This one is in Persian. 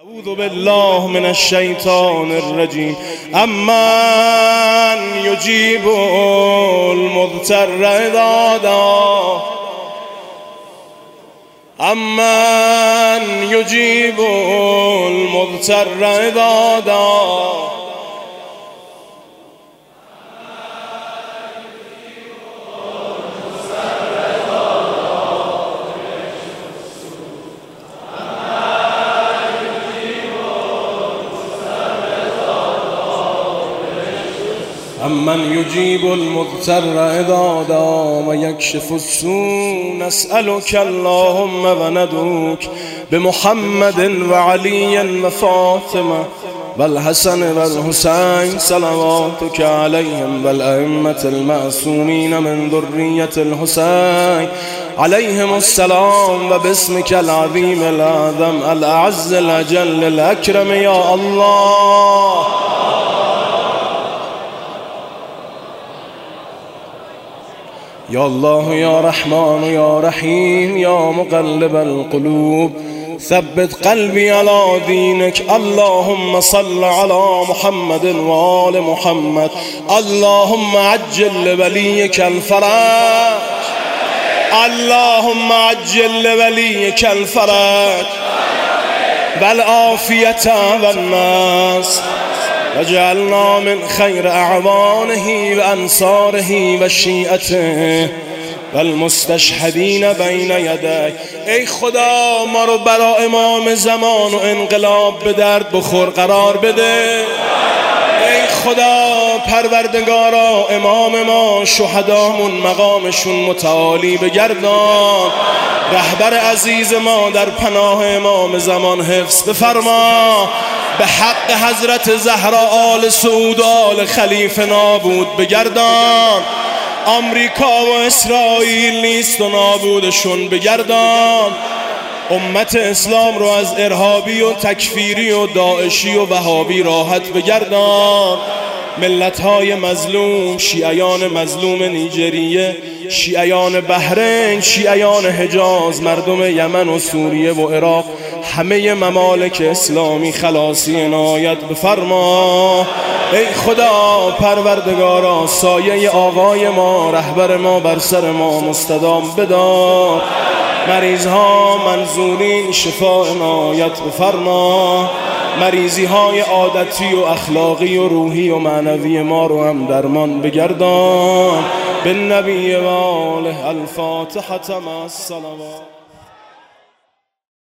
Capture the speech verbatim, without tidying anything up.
اعوذ بالله من الشیطان الرجیم. امن یجیب المضطر اذا دعاه امن یجیب المضطر اذا دعاه امن یجیب المضطر اذا دعا و یکشف السوء. نسألك اللهم و ندعوك بمحمد و علی و فاطمه و الحسن و الحسین صلواتك علیهم و الائمة المعصومین من ذریة الحسین علیهم السلام و باسمك العظیم الاعظم الاعز الاجل الاکرم یا الله. یا الله یا رحمان یا رحیم یا مقلب القلوب ثبت قلبی علی دینک. اللهم صل علی محمد و آل محمد. اللهم عجل لولیک الفرج. اللهم عجل لولیک الفرج والعافیة والنصر وجعلنا من خیر اعوانه و انصاره و شیعته و المستشهدین بین یدیک. ای خدا ما رو برای امام زمان و انقلاب به درد بخور قرار بده. ای خدا پروردگارا امام ما شهدامون مقامشون متعالی بگردان. رهبر عزیز ما در پناه امام زمان حفظ بفرما. به حق حضرت زهرا آل سعود و آل خلیفه نابود بگردان. آمریکا و اسرائیل نیست و نابودشون بگردان. امت اسلام رو از ارهابی و تکفیری و داعشی و وهابی راحت بگردان. ملت‌های مظلوم، شیعیان مظلوم نیجریه، شیعیان بحرین، شیعیان حجاز، مردم یمن و سوریه و عراق، همه ممالک اسلامی خلاصی عنایت بفرما. ای خدا پروردگارا سایه آقای ما رهبر ما بر سر ما مستدام بدار. مریض ها منظورین شفا عنایت بفرما. مریضی های عادتی و اخلاقی و روحی و معنوی ما رو هم درمان بگردان. بالنبی و آله. الفاتحة مع الصلوات.